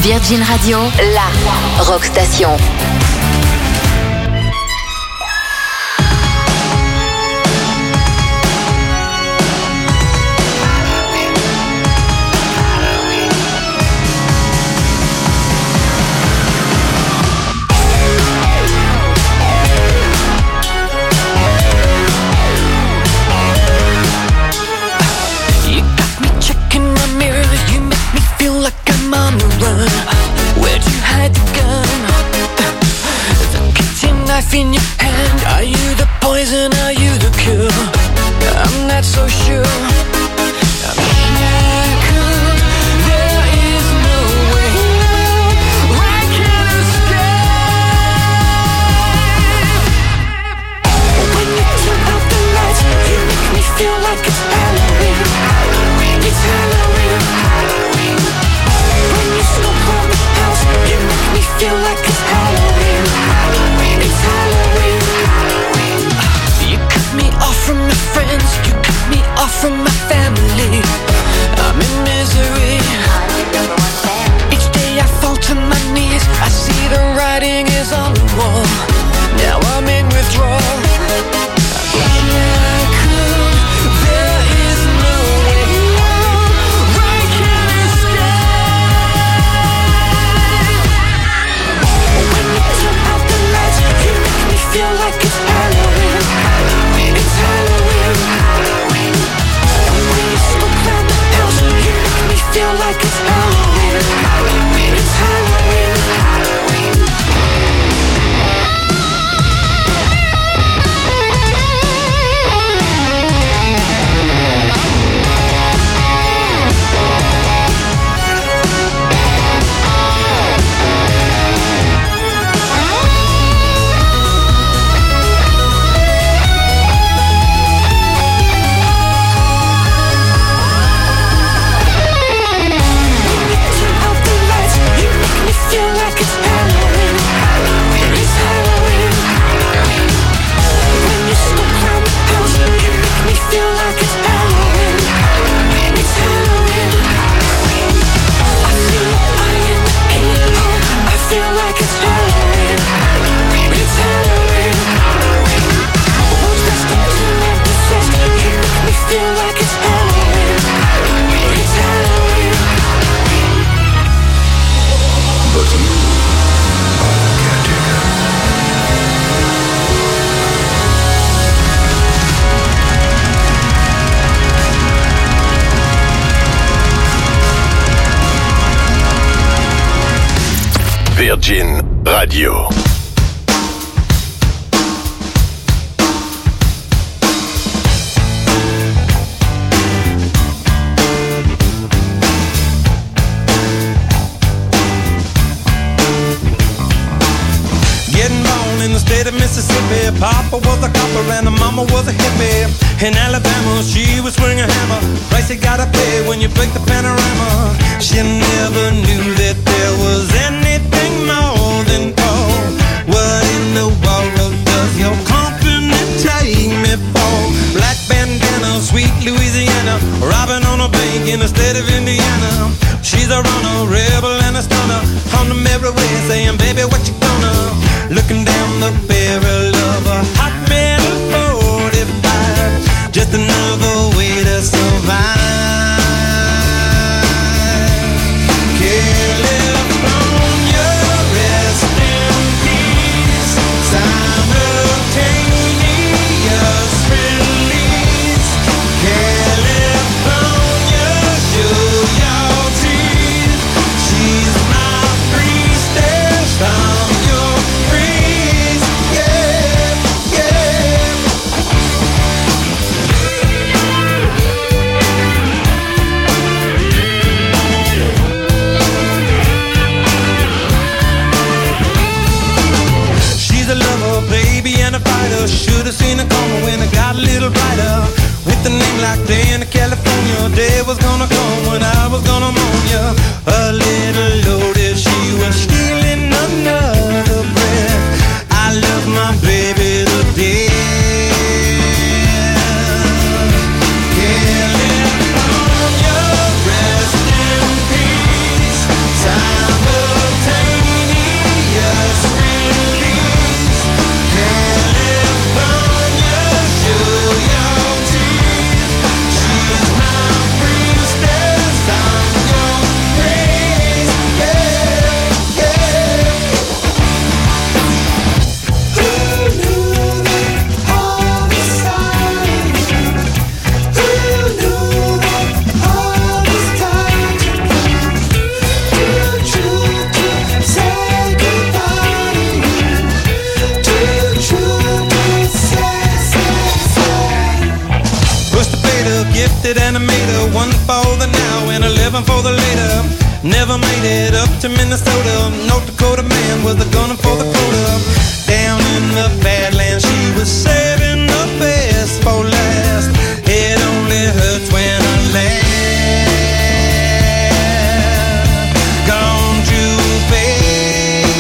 Virgin Radio, la rock station. In your hand, are you the poison, are you the cure? I'm not so sure. I'm shackled, there is no way I can escape. When you turn out the lights, you make me feel like it's Halloween. It's Halloween. When you smoke on the house, you make me feel like it's Halloween. It's Halloween. You cut me off from my friends, you cut me off from my family. I'm in misery. Each day I fall to my knees, I see the writing is on the wall. Now I'm in withdrawal. There is no way I can escape. When you turn out the lights, you make me feel like it's Halloween. It's Halloween. When you smoke down the house, you make me feel like it's Halloween. It's Halloween. Feel like it's Halloween. It's Halloween. When you smoke around the house, you make me feel like it's Halloween. It's Halloween. I feel iron in the hole. I feel like it's Halloween. It's Halloween. Won't rest until I'm possessed. You make me feel like it's Halloween. It's Halloween. But you are the caretaker. Virgin Radio. State of Mississippi, Papa was a copper and the mama was a hippie. In Alabama, she was swinging a hammer. Price you gotta pay when you break the panorama. She never knew that there was anything more than gold. What in the world does your company take me for? Black bandana, sweet Louisiana, robbing on a bank in the state of Indiana. She's a runner, rebel and a stunner. On the merry way saying, baby, what you gonna? Looking down the barrel of a hot metal 45. Just another way to survive. California, rest in peace. Simultaneous release. California, show your teeth. She's my priestess. I'm your priest. Yeah, yeah. She's a lover, baby, and a fighter. Should've seen her coming when it got a little brighter. With a name like Diana, California, day was gonna come when I was gonna mourn ya. A little loaded, she was stealing another breath. I love my baby to death. California, rest in peace. Simultaneous one for the now and 11 for the later. Never made it up to Minnesota. North Dakota man was a gunner for the quota. Down in the Badlands, she was saving the best for last. It only hurts when I laugh. Gone too fast.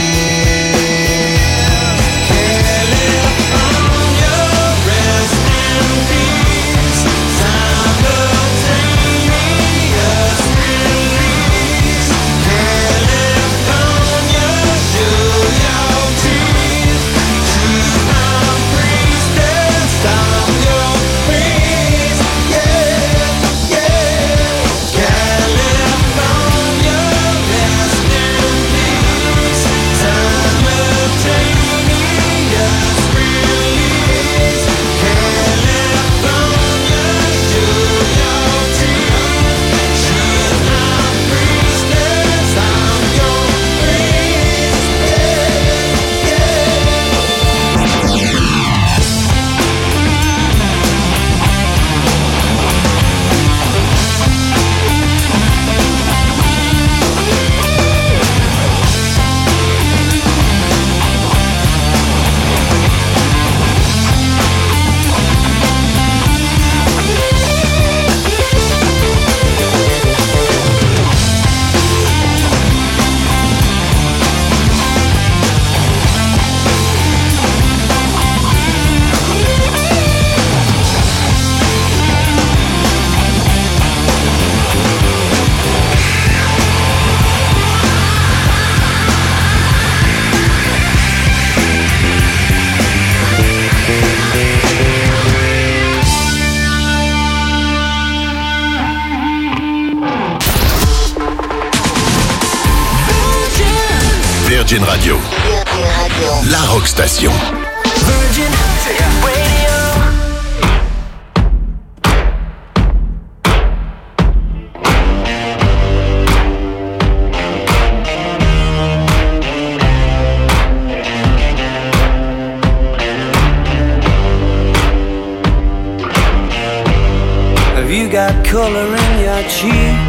California, rest in peace. Simultaneous release. California, show your teeth. She's my priestess, I'm your priest. Yeah, yeah. California, rest in peace. Simultaneous release. California, show your teeth. She's my priestess, I'm your priest. Virgin Radio, la rock station. Virgin Radio. Have you got color in your cheeks?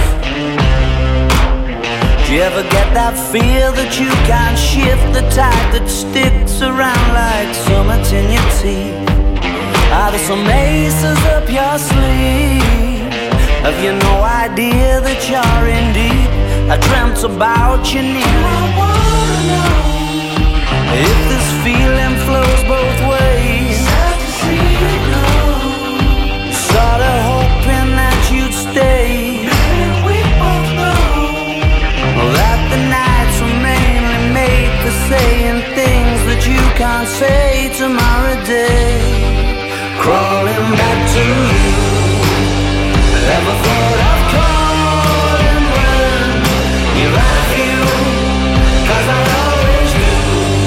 Do you ever get that feel that you can't shift, the type that sticks around like summits in your teeth? Are there some aces up your sleeve? Have you no idea that you're in deep? I dreamt about you near. I wanna know if this feeling flows both ways. Sad to see you go. Sorta hoping that you'd stay. Maybe we both know that the nights were mainly made for saying things that you can't say tomorrow day. Crawling back to you. Ever thought of calling when you're out of you? 'Cause I always do.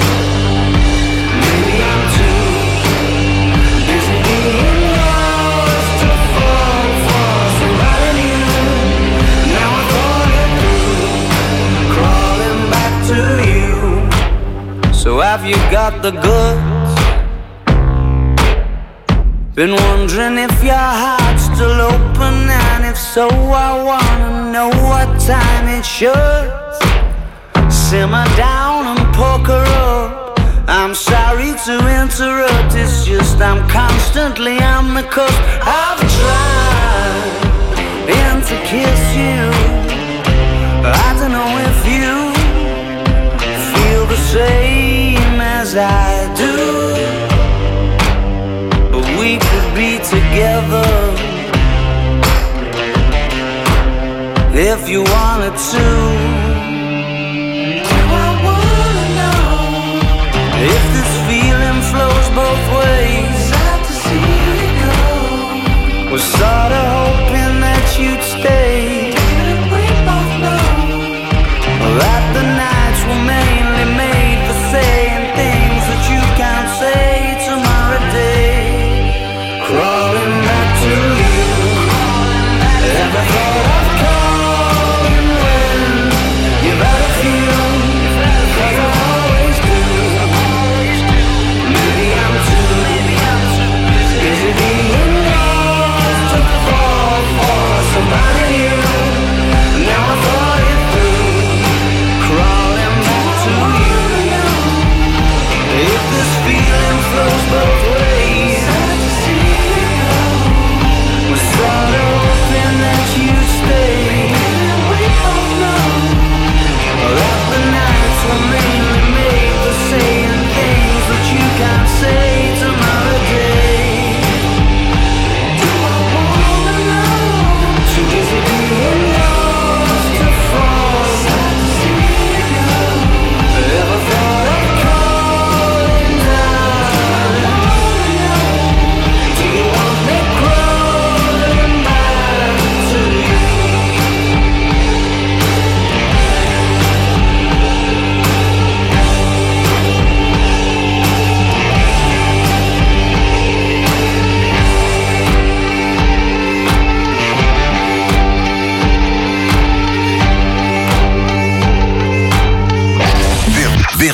Maybe I'm too busy being lost to fall for somebody new. Now I thought it through. Crawling back to you. So have you got the goods? Been wondering if your heart's still open, and if so, I wanna know what time it should. Simmer down and poker up. I'm sorry to interrupt, it's just I'm constantly on the cusp. I've tried been to kiss you. I don't know if you feel the same as I do. We could be together if you wanted to. I wanna know if this feeling flows both ways. Sad to see you go. Was sorta hoping that you'd stay. Didn't we both know that the nights were mainly made for saying things that you can't say tomorrow day? Crawling back to you. Ever thought of calling when you're out of you? 'Cause I always do. Maybe I'm too busy being lost to fall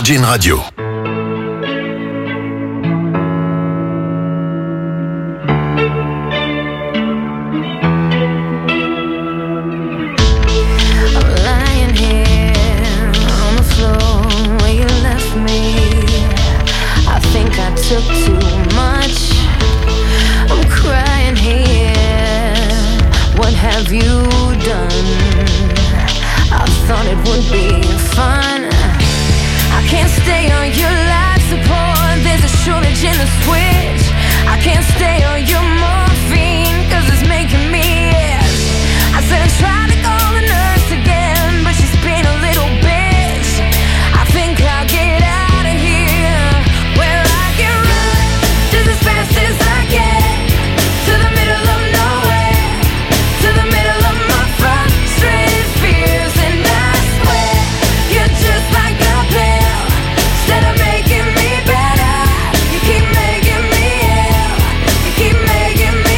Virgin Radio. Took too much. I'm crying here. What have you done? I thought it would be fun. I can't stay on your life support. There's a shortage in the switch. I can't stay on your morphine, 'cause it's making me itch. I said I tried to call the nurse again, but she's been a little bitch. I think I'll get out of here. Where I can run just as fast as I can, to the middle of nowhere, to the middle of my frustrated fears. And I swear you're just like a pill. Instead of making me better, you keep making me ill. You keep making me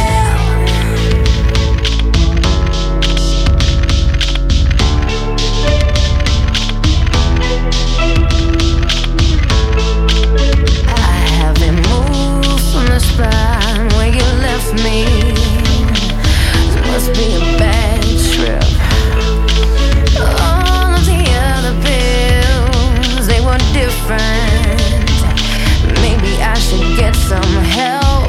I haven't moved from the spot where you left me. It must be a bad trip. All of the other pills, they were different. Maybe I should get some help.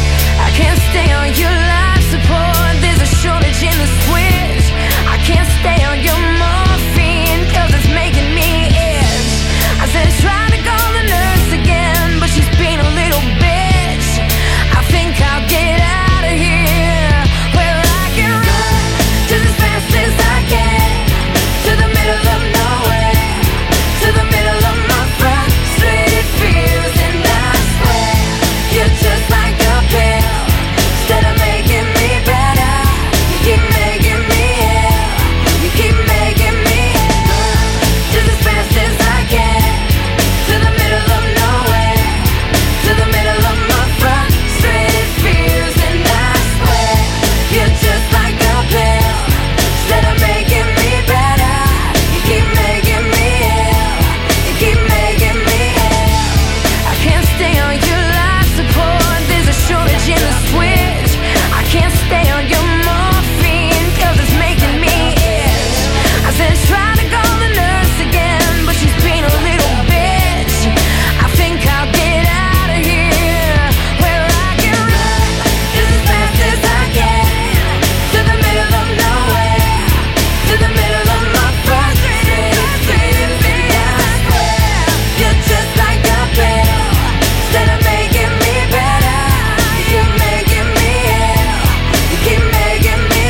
I can't stay on your life support. There's a shortage in the switch. I can't stay on your morphine, 'cause it's making me itch. I said try to call the nurse again, but she's been a little bitch. I think I'll get out of here. Where I can run just as fast as I can, to the middle of nowhere, to the middle of my frustrated fears. And I swear you're just like a pill. Instead of making me better, you keep making me ill. You keep making me ill. Just as fast as I can, to the middle of nowhere, to the middle of my frustrated fears. And I swear you're just like a pill. Instead of making me better, you keep making me ill. You keep making me ill. I can't stay on your life support. There's a shortage in the switch. I can't stay on your morphine, 'cause it's making me itch. I said try to call the nurse again, but she's been a little bitch. I think I'll get out of here. Where I can run just as fast as I can, to the middle of nowhere, to the middle of my frustrated fears. And I swear you're just like a pill. Instead of making me better, you keep making me ill. You keep making me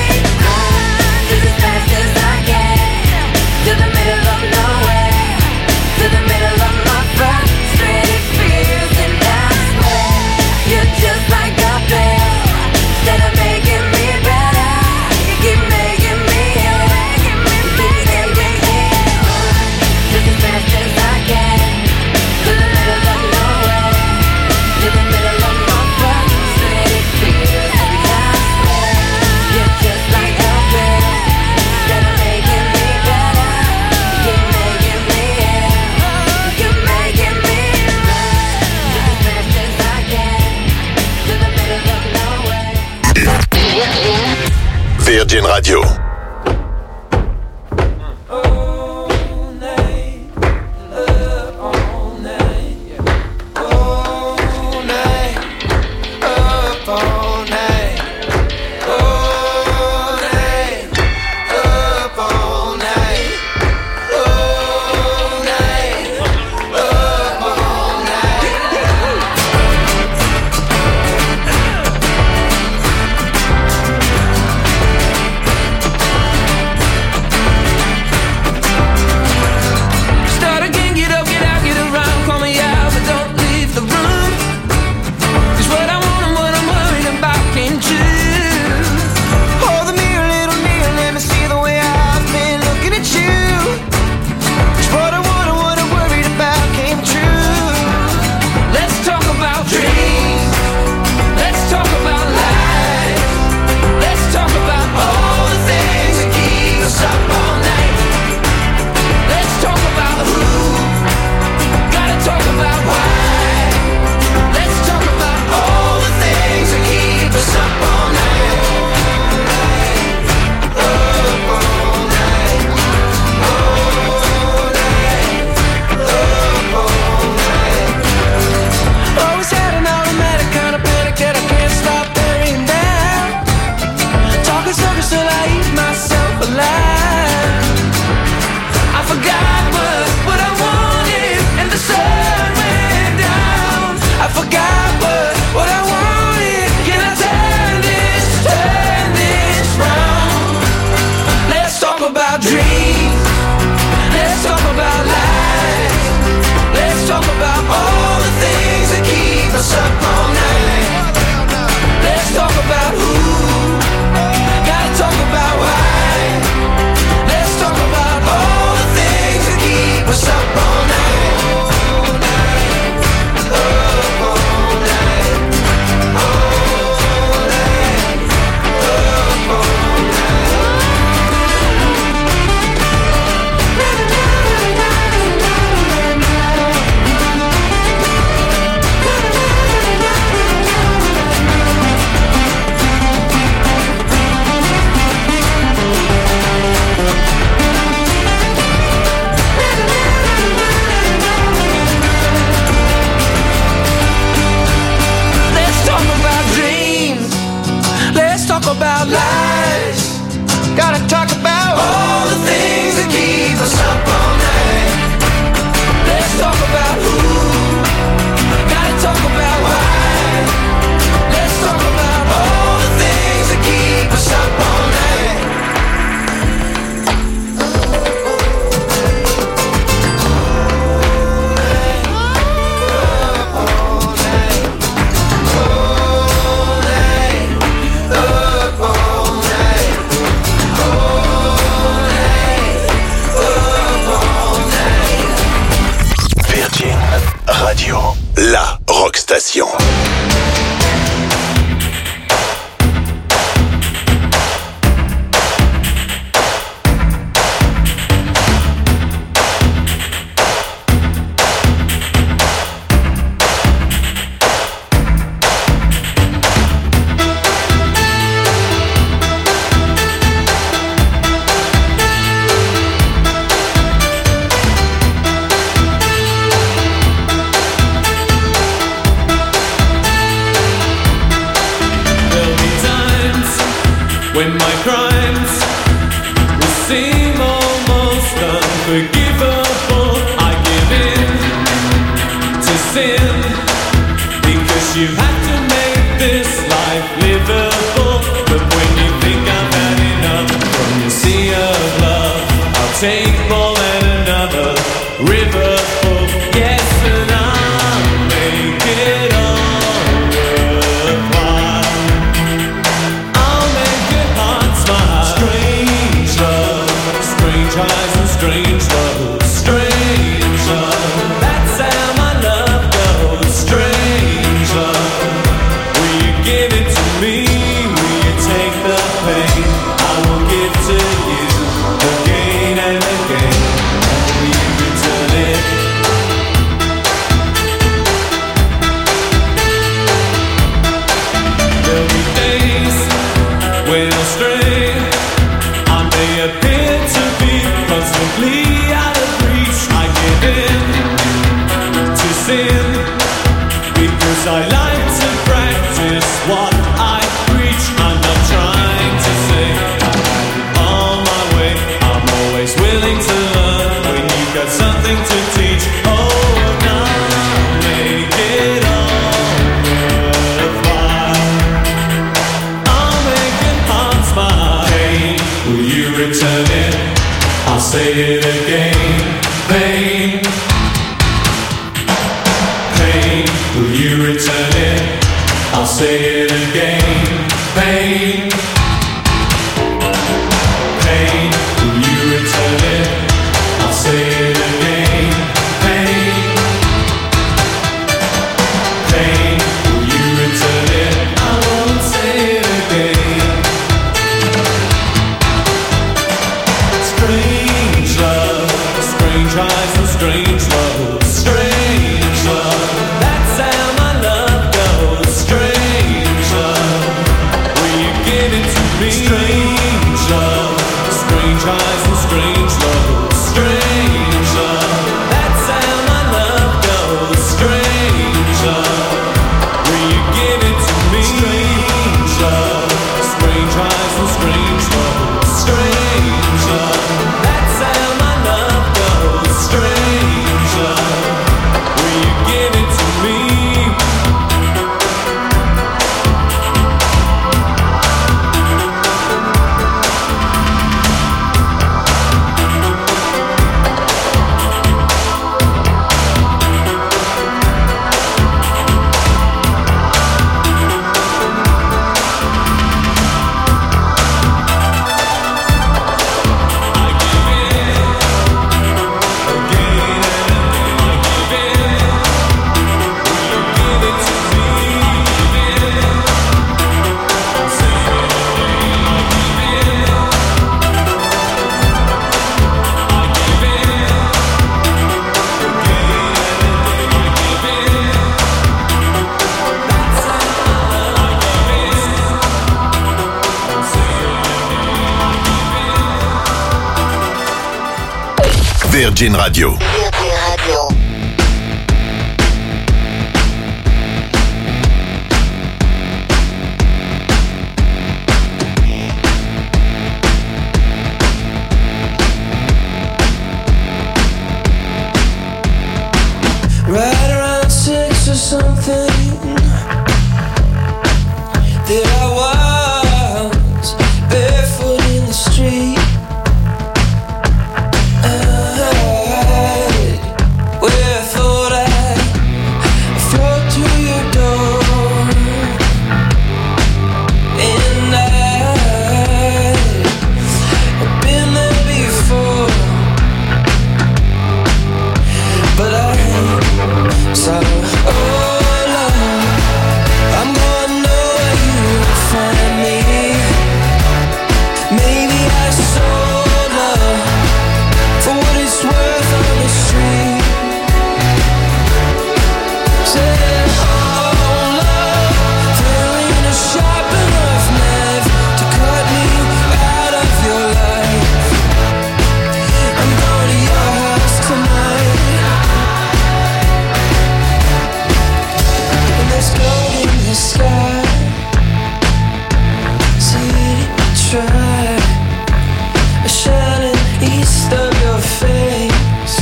run just as fast as I can, to the middle of nowhere, to the middle of my frustrated fears. And I swear you're just like a pill. Instead of making me better, you keep making me ill. You keep making me ill. Just as fast as I can, to the middle of nowhere, to the middle of my frustrated fears. And I swear you're just like a pill. Instead of making me better, you keep making me ill. You keep making me run just as fast as I can, to the middle of nowhere. Virgin Radio. life. I forgot what I wanted, and the sun went down. I forgot what I wanted. Can I turn this round? Let's talk about dreams. Let's talk about life. Let's talk about all the things that keep us up all night. Let's talk about who. Gotta talk about why. Let's talk about all the things that keep us up all night. All night, up all night, all night, up all night. Let's talk about dreams. Let's talk about lies. Gotta talk about all the things that keep us up all night. Let's talk about who. Gotta talk about why. Let's talk about all the things that keep us up all night. Virgin Radio, la rock station. There'll be times when my crimes will seem almost unforgivable. I give in to sin because you have to make this life livable. But when you think I've had enough from your sea of love, I'll take more than another river full. Yes, and I'll make it all worthwhile. I'll make your heart smile. Strange love, strange highs and strange lows. Strange love, that's how my love goes. Strange love, will you give it to me? Will you take the pain? I will give to you again and again. Will you return it? There'll be days when I'll stray. I may appear to be constantly out of reach. I give in to sin because I like to practice what I preach. I'm not trying to say I have it all my way. I'm always willing to learn when you've got something to teach. Oh, and I'll make it all worthwhile. I'll make your heart smile. Pain, will you return it? I'll say it again. Pain, pain, will you return it? I'll say it again. Pain, pain, will you return it? I'll say it again. Pain, pain, will you return it? I won't say it again. Strange love, Virgin Radio. Right around 6 or something, there I was, barefoot in the street. Where I thought I'd float through your door, and I've been there before, but I ain't so. Oh Lord, I'm gonna know where you will find me. Maybe I sold love for what it's worth on the street. Said, oh love, there ain't a sharp enough knife to cut me out of your life. I'm going to your house tonight, and there's gold in the sky. See it try, shining east of your face.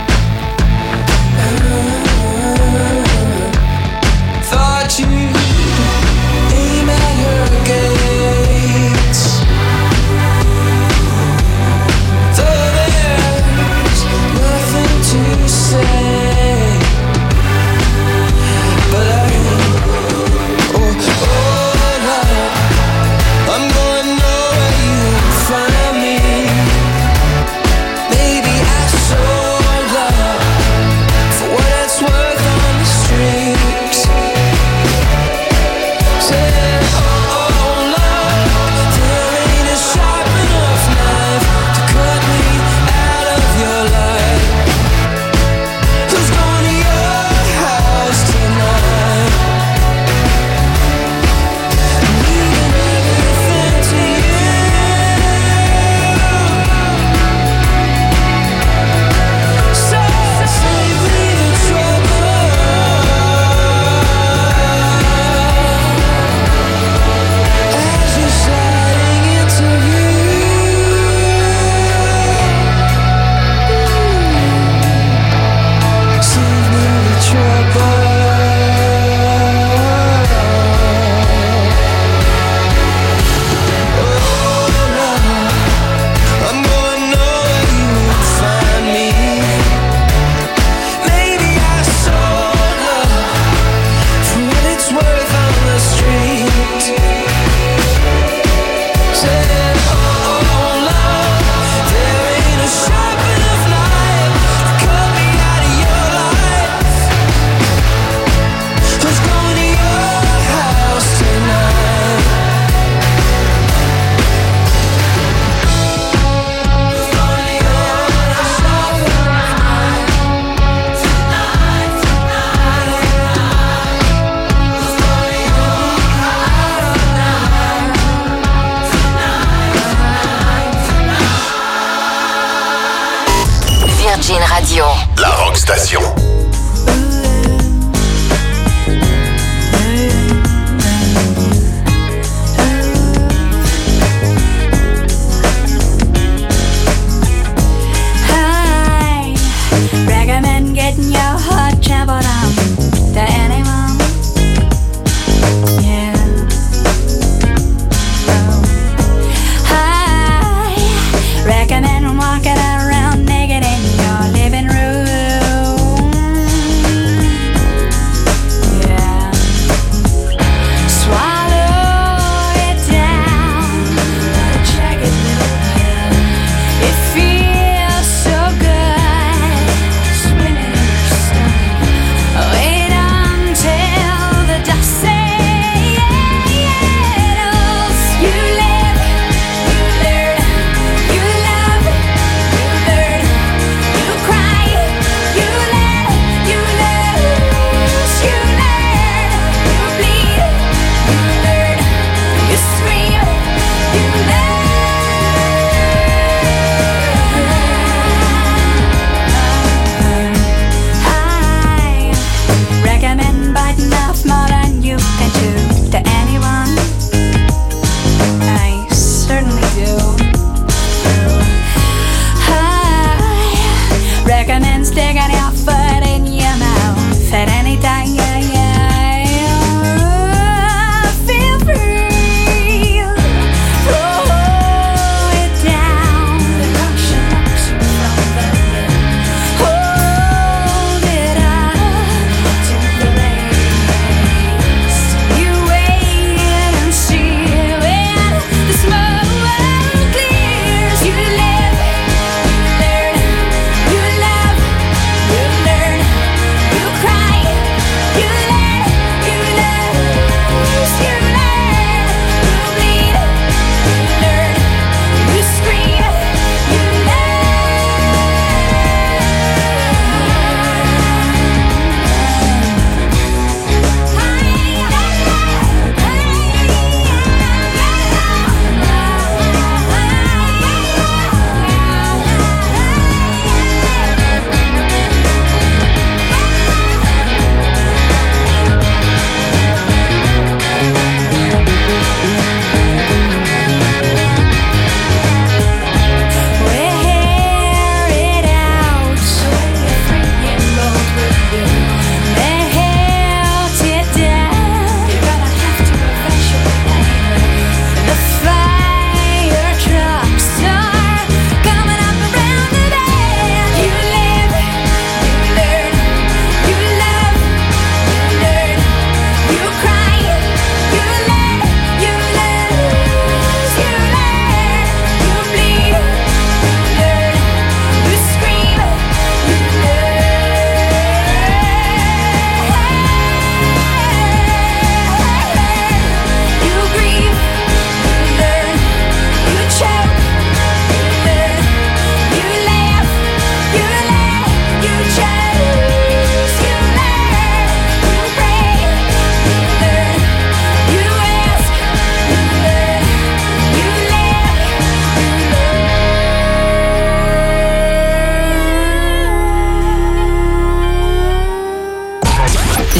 Thought you aim at her gates, though there's nothing to say, but I oh Lord, I'm gonna know where you find me. Maybe I sold love for what it's worth on the streets. Said, oh love, there ain't a sharp enough knife to cut me out of your life. Who's going to your house tonight? Leaving everything to you. So save me the trouble as you're sliding into view. Save me the trouble. Oh Lord, I'm gonna know where you will find me. Maybe I sold love for what it's worth on the street. Said, oh love, there ain't a sharp enough knife to cut me out of your life. Who's going to your house tonight? Who's going to your house tonight? Virgin Radio. La Rock Station. I recommend getting your heart traveled on to anyone. Yeah. I recommend walking around naked in your living room.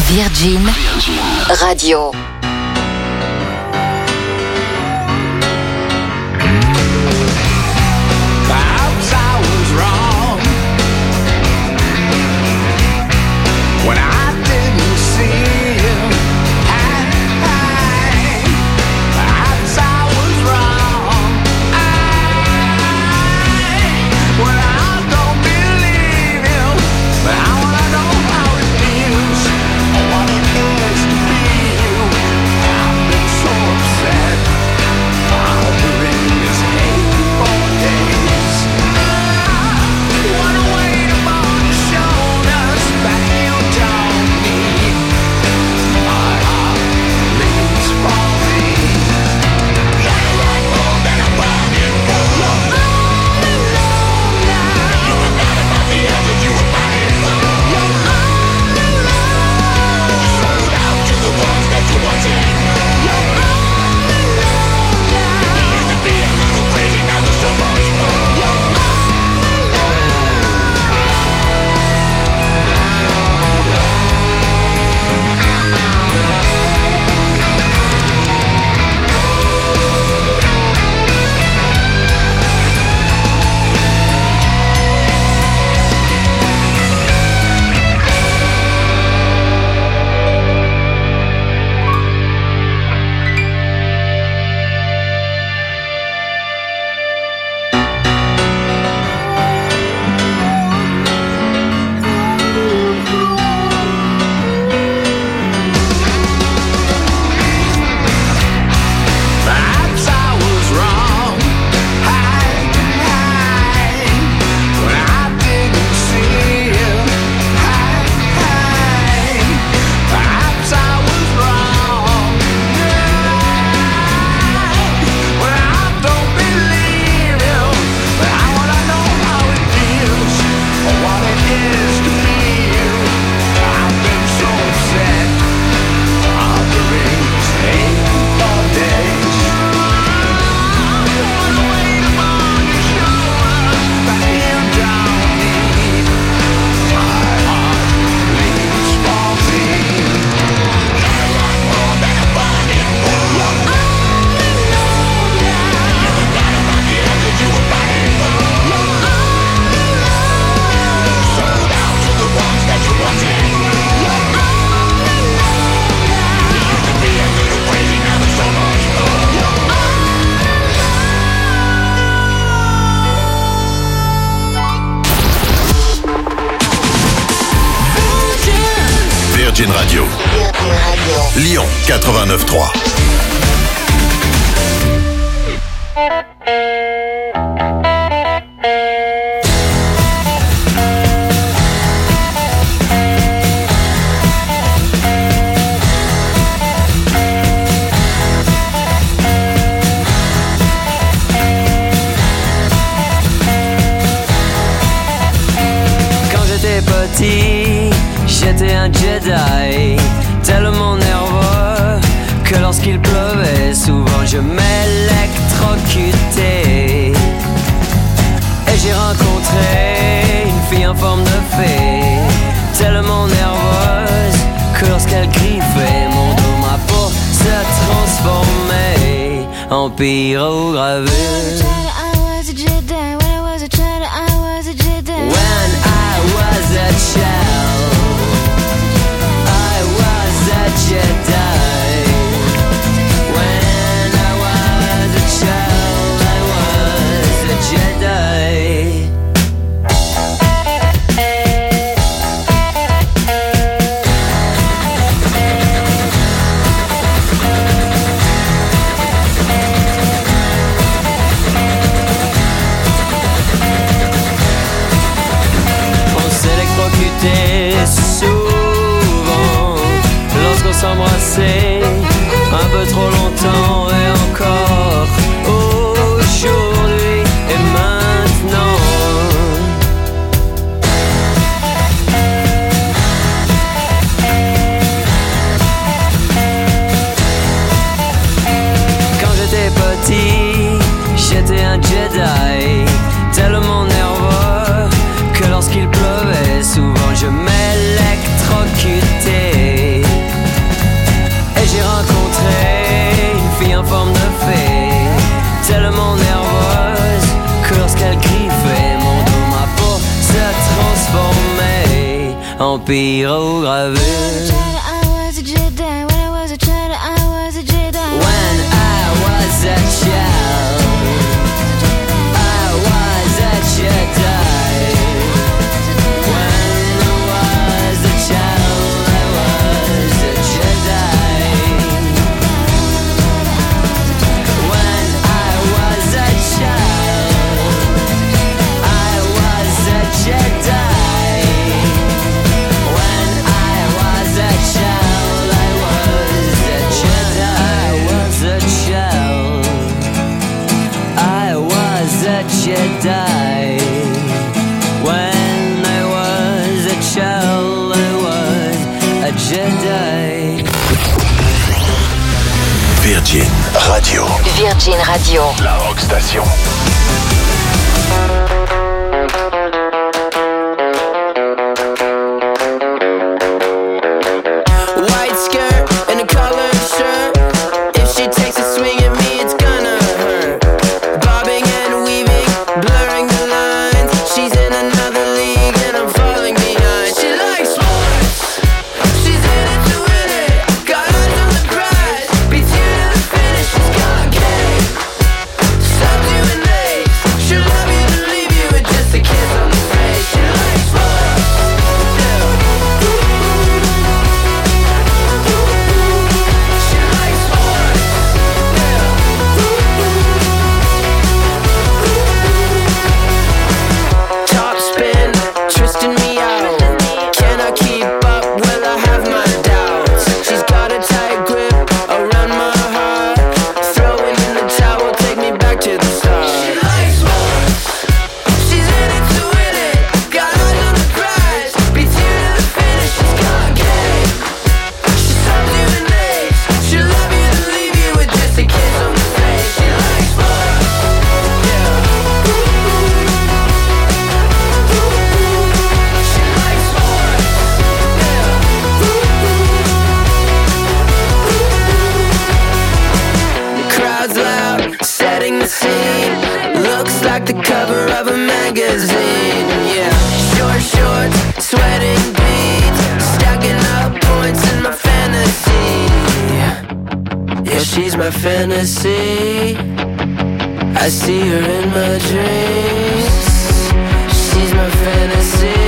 Virgin Radio. Perhaps I was wrong when I didn't see you. Perhaps I was wrong when I don't believe you. But I wanna know how it feels, what it is to be you. I've been so upset, harboring this hate for days. What a weight upon your shoulders that you don't need. My heart bleeds for me. You're like more than a bargain for. You're all alone now. You forgot about the others you were fighting for. You're all alone. You sold out to the ones that you wanted. You're all alone now. You used to be a little crazy, now there's so much more. You're all alone. Perhaps I was wrong when I didn't see you. Perhaps I was wrong when I don't believe you. But I wanna know how it feels, or what it is to be you. I've been so upset, harboring this hate for days. Virgin Radio. Lyon 89.3. Quand j'étais petit, j'étais un Jedi, tellement nerveux que lorsqu'il pleuvait, souvent je m'électrocutais. Et j'ai rencontré une fille en forme de fée, tellement nerveuse que lorsqu'elle griffait mon dos, ma peau se transformait en pyrogravure. When I was a child, I was a Jedi. When I was a child, I was a Jedi. On s'électrocutait souvent lorsqu'on s'embrassait un peu trop longtemps, et encore aujourd'hui et maintenant. en pyrogravure. I was a Jedi. When I was a child, I was a Jedi. When I was a child, I was a Jedi. Jedi. When I was a child, I was a Jedi. Virgin Radio. Virgin Radio. La Rock Station. White skirt and a collared shirt. If she takes a swing at me, it's gonna hurt. Bobbing and weaving, blurring the lines. She's in another league and I'm falling behind. She likes sports, she's in it to win it. Got eyes on the prize, beats you to the finish. She's got game, subs you and ace. She'll love you to leave you with just a kiss on the face. She likes sports, yeah. She likes sports, yeah. Top spin, twisting me out. Can I keep up? Well, I have my doubts. She's got a tight grip around my heart. Throwing in the towel, take me back to the start. She likes sports, she's in it to win it. Got eyes on the prize, beats you to the finish. She's got game, she serves you an ace. She'll love you to leave you with just a kiss on the face. She likes sports, yeah. She likes sports, yeah. Crowd's loud, setting the scene. Looks like the cover of a magazine, yeah. Short shorts, sweating beads, stacking up points in my fantasy. Yeah, she's my fantasy. I see her in my dreams. She's my fantasy.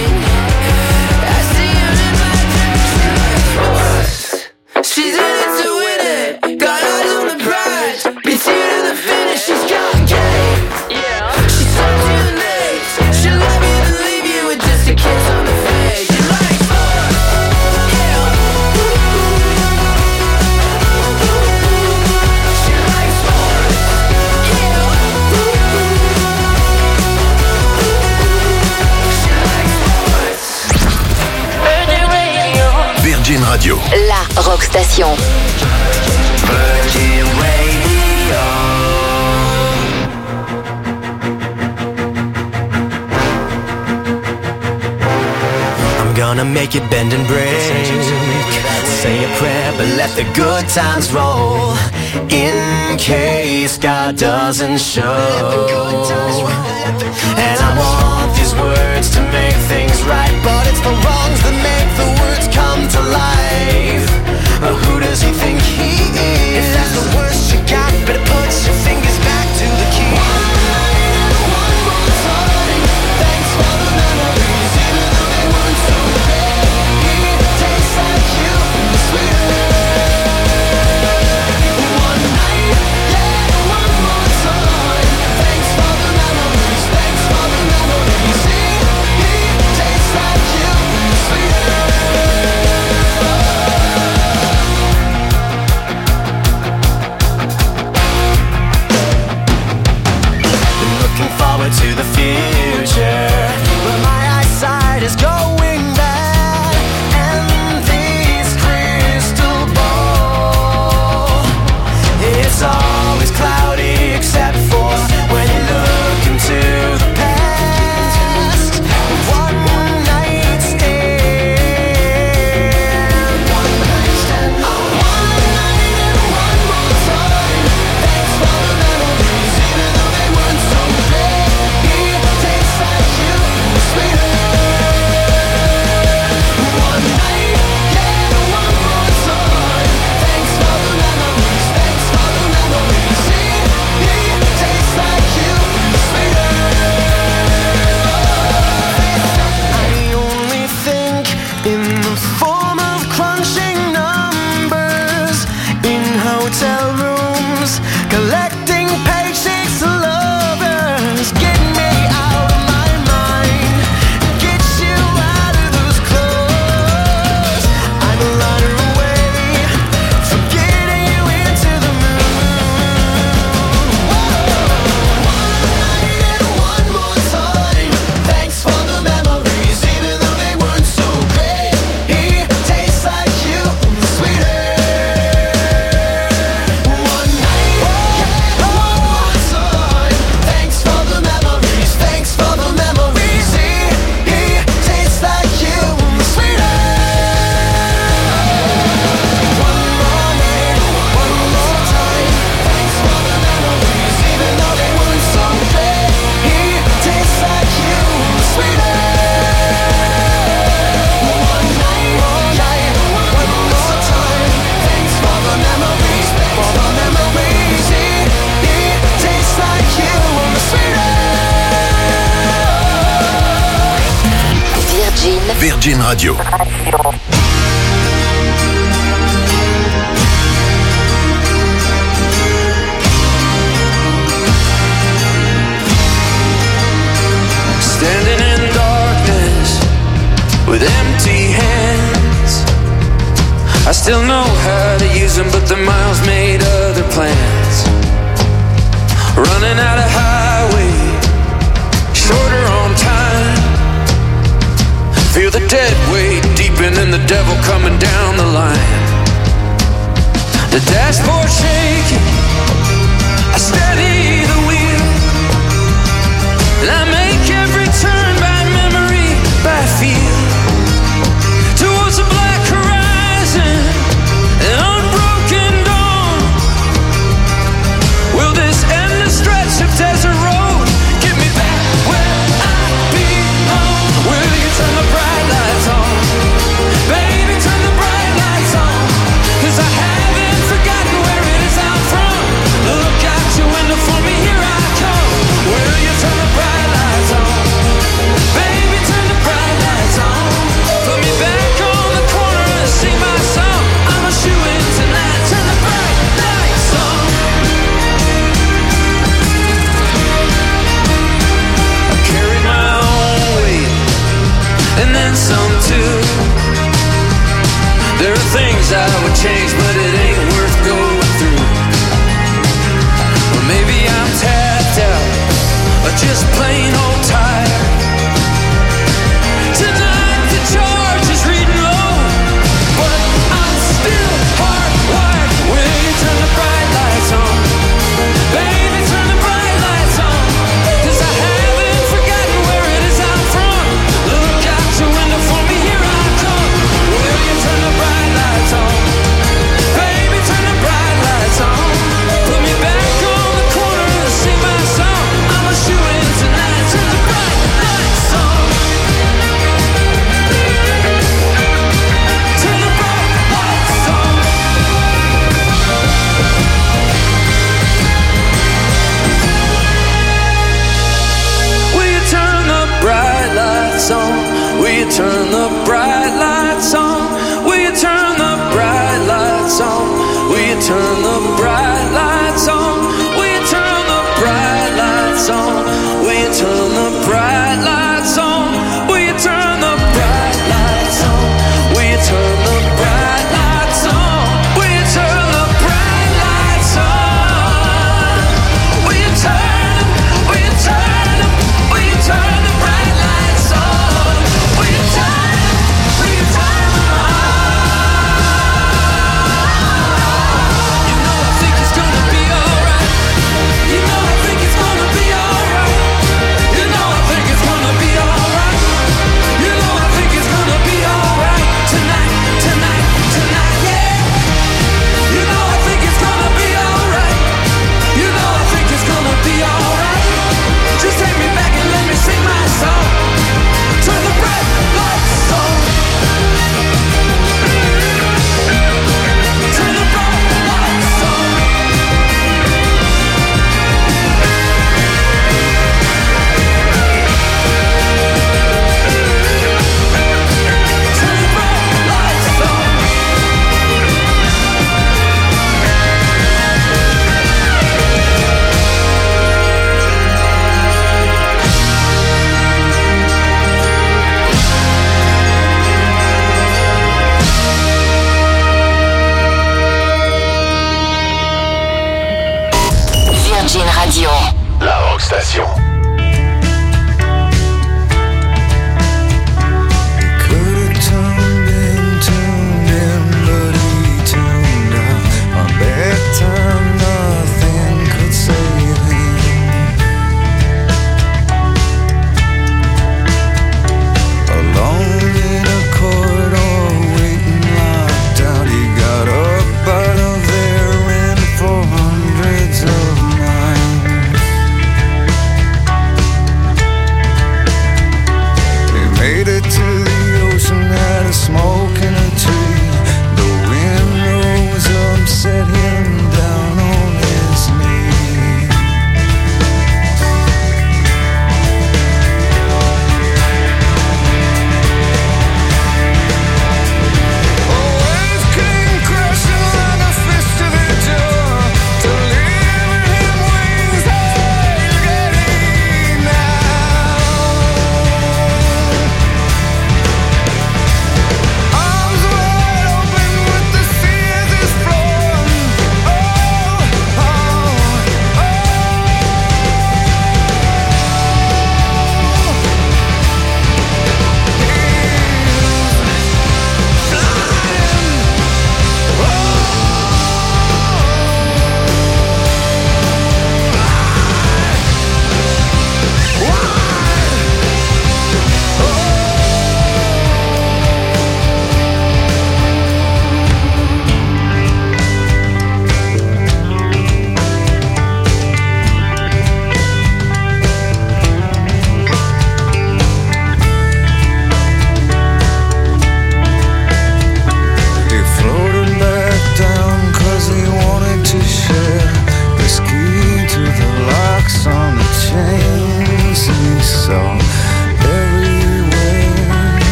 I see her in my dreams. She likes sports, she's in it to win it. Got eyes on the prize, beats you to the finish. She's got game, yeah. She serves you an ace. She'll love you to leave you with just a kiss on the face. She likes sports, yeah. She likes sports, yeah. She likes sports. Virgin Radio. La Rock Station. Virgin Radio. I'm gonna make it bend and break. Say a prayer, but let the good times roll. In case God doesn't show. And I want these words to make things right, but it's the wrongs that make the words come to life. Who does he think he is? If that's the worst you got, better put your fingers back to the key. One more time. Thanks for the memories, even though they weren't so great. It tastes like you, sweeter. One night, yeah, one more time. Thanks for the memories, thanks for the memories. It tastes like you, sweeter. Looking forward to the future, but my eyesight is going bad, and this crystal ball, it's always cloudy except for when you look into the past. One night stand, one night stand, one night and one more time. Thanks for the memories, even though they weren't so great. It tastes like you, Virgin Radio. Standing in darkness with empty hands, I still know how to use them, but the miles made other plans. Running out of highway, shorter on time. Feel the dead weight deepening, the devil coming down the line. The dashboard shaking, I steady the wheel, and I make every turn by memory, by feel, towards the black horizon, an unbroken dawn. Will this endless stretch of desert road get me back where I belong? Will you turn the bright lights on? Baby, turn the bright lights on, 'cause I haven't forgotten where it is I'm from. Look out your window for me, here I come. Will you turn the bright lights on? Baby, turn the bright lights on. Put me back on the corner and sing my song. I'm a shoe-in tonight. Turn the bright lights on. I carried my own weight, and then some too. There are things I would change, but it ain't worth going through. Or maybe I'm tapped out, or just plain old tired. Tonight the charge is reading low, but I'm still hardwired. Will you turn the bright lights on? Baby, turn the bright lights on, 'cause I haven't forgotten where it is I'm from. Look out your window for me, here I come. Will you turn the bright lights on? Baby, turn the bright lights on. Put me back on the corner and sing my song. I'm a shoe-in tonight. Turn the bright lights on. Turn the bright lights on. Will you turn the bright lights on? Will you turn the bright lights on? Will you turn the bright lights on? Will you turn the bright lights on? Will you turn the bright lights on? Will you turn the bright lights on? Will you turn the bright lights on? Will you turn the bright lights on? Will you turn the bright lights on? Will you turn them? Will you turn them? Will you turn the bright lights on? Will you turn them?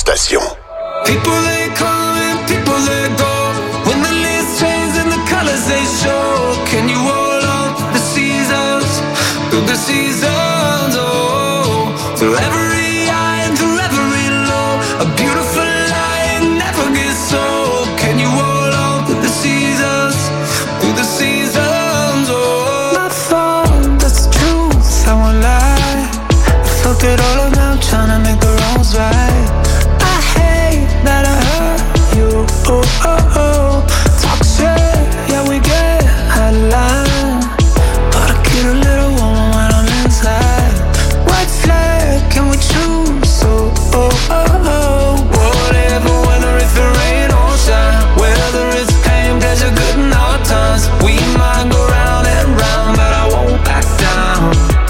Station. People they come and people they go. When the leaves change and the colors they show. Can you hold on through the seasons? Through the seasons, oh. Through every high and through every low. A beautiful lie never gets old. Can you hold on through the seasons? Through the seasons, oh. My fault, that's the truth, I won't lie. I fucked it all up now, trying to make the wrongs right. I hate that I hurt you, oh, oh, oh. Talk shit, yeah, we get out of line. But I get a little warm when I'm inside. White flag, can we choose? Oh, oh, oh, oh. Whatever, whether it's the rain or shine. Whether it's pain, pleasure, good and hard times. We might go round and round, but I won't back down.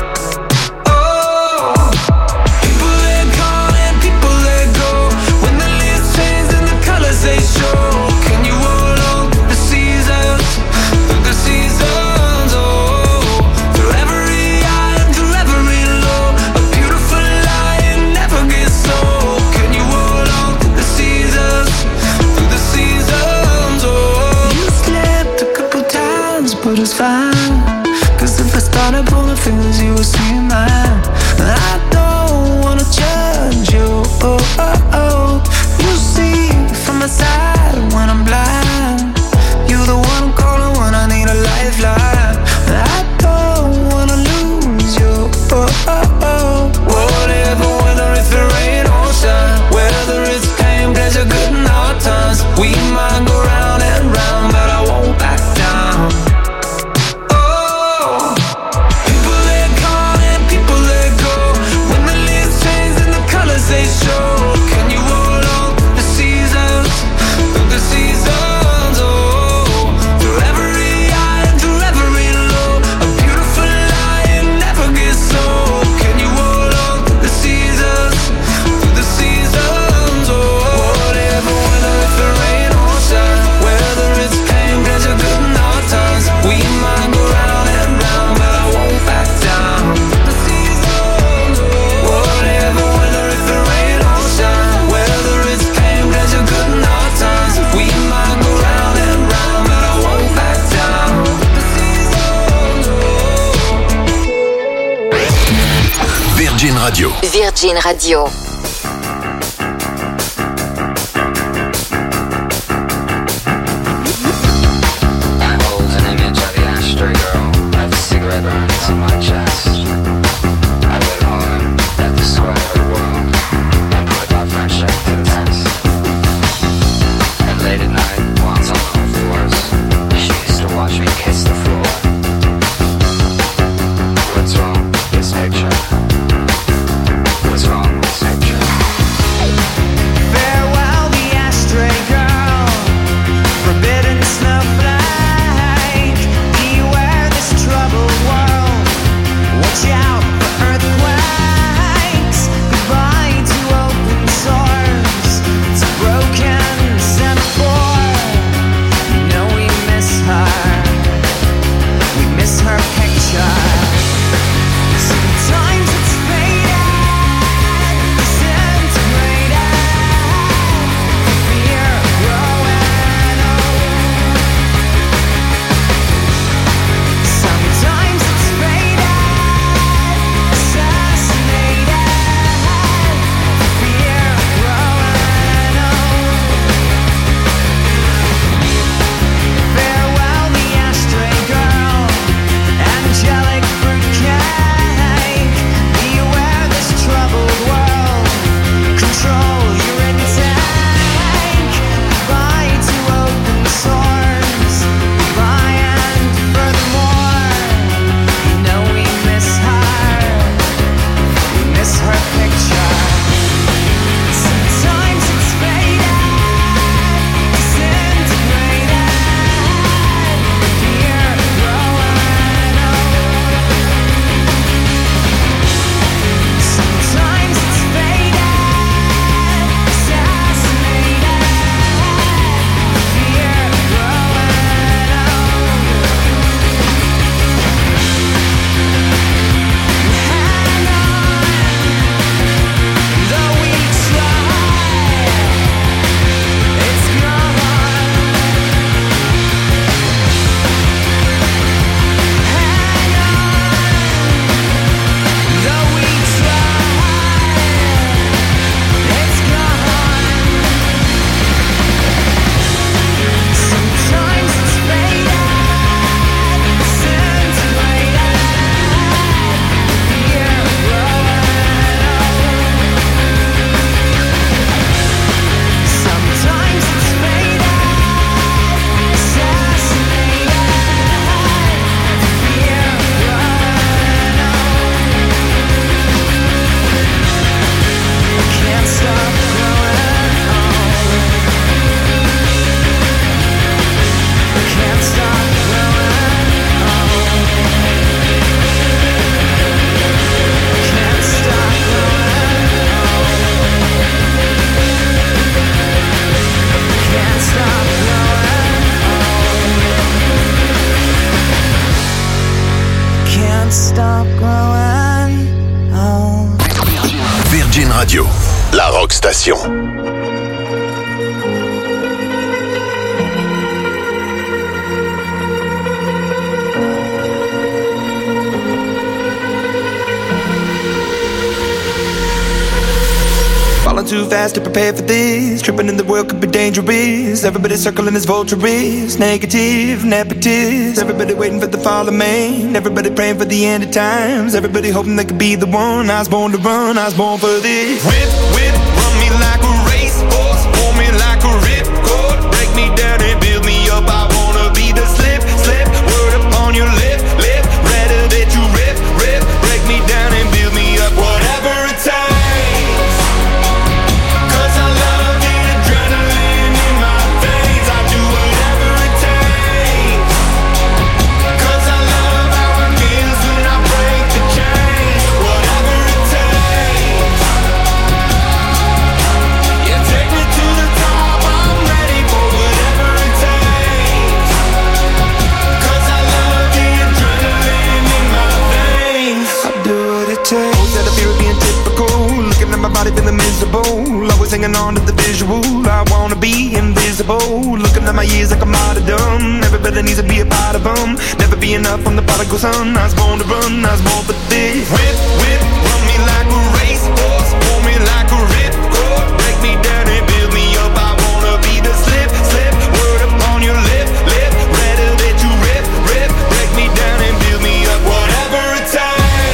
Oh, people they come and people they go. When the leaves change and the colors they show. Can you hold on through the seasons? Through the seasons, oh. Through every high and through every low. A beautiful lie never gets old. Can you hold on through the seasons? Through the seasons, oh. You slipped a couple times, but it's fine. Cause if I started pulling fingers, you would see mine. I don't wanna judge you, oh, oh, oh. You see from my side when I'm blind. You're the one I'm calling when I need a lifeline. I don't wanna lose you, oh, oh, oh. Whatever, whether it's the rain or shine. Whether it's pain, pleasure, good and hard times. We might go round and round, but I won't back down. Oh, people they come and people they go. When the leaves change and the colors they show. Can you hold on through the seasons? Through the seasons, oh. Through every high and through every low. A beautiful lie never gets old. Can you hold on through the seasons? Through the seasons, oh. Whatever, whether it's the rain or shine. Whether it's pain, pleasure, good and hard times. We might go round and round, but I won't back down. The seasons, oh. Whatever, whether it's the rain or shine. Whether it's pain, pleasure, good and hard times. We might go round and round, but I won't back down. The seasons, oh. Virgin Radio. Virgin Radio. I hold an image of the ashtray girl, like the cigarette burns on my chest. I wait home at the square of the world, and put our friendship to the test. And late at night, once on all fours, she used to watch me kiss the floor. What's wrong with this picture? What's wrong with this picture? Rock Station. Falling too fast to prepare for this. Tripping in the world could be dangerous. Everybody circling as vultures. Negative, nepotist. Everybody waiting for the fall of man. Everybody praying for the end of times. Everybody hoping they could be the one. I was born to run, I was born for this. Whip, whip, run me like a racehorse. Pull me like a ripcord. Break me down and build me up. I wanna be the slip, slip. Word upon your lip, lip. Rather that you rip, rip. Break me down and build me up. Whatever it takes. Feeling miserable, always hanging on to the visual. I wanna be invisible, looking at my years like I'm martyrdom. Everybody needs to be a part of them. Never be enough from the prodigal son. I was born to run, I was born for this. Whip, whip, run me like a racehorse. Pull me like a ripcord. Break me down and build me up. I wanna be the slip, slip. Word upon your lip, lip. Rather that you rip, rip. Break me down and build me up. Whatever it takes.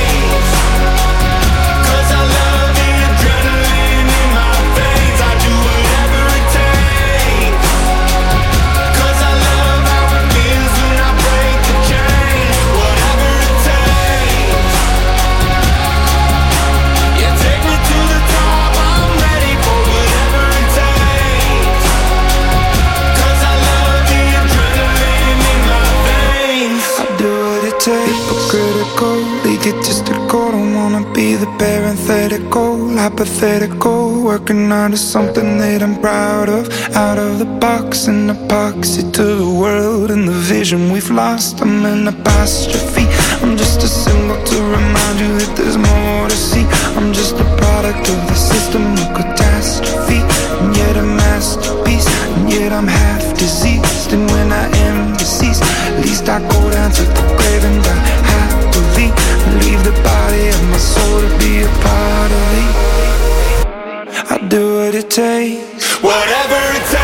Hypocritical, egotistical. Don't wanna be the parenthetical, hypothetical. Working hard is something that I'm proud of. Out of the box, an epoxy to the world and the vision we've lost. I'm an apostrophe. I'm just a symbol to remind you that there's more to see. I'm just a product of the system of catastrophe, and yet a masterpiece. And yet I'm half diseased, and when I am deceased, at least I go down to the grave and die happily, and leave the body of my soul to be a part of it. I do what it takes, whatever it takes.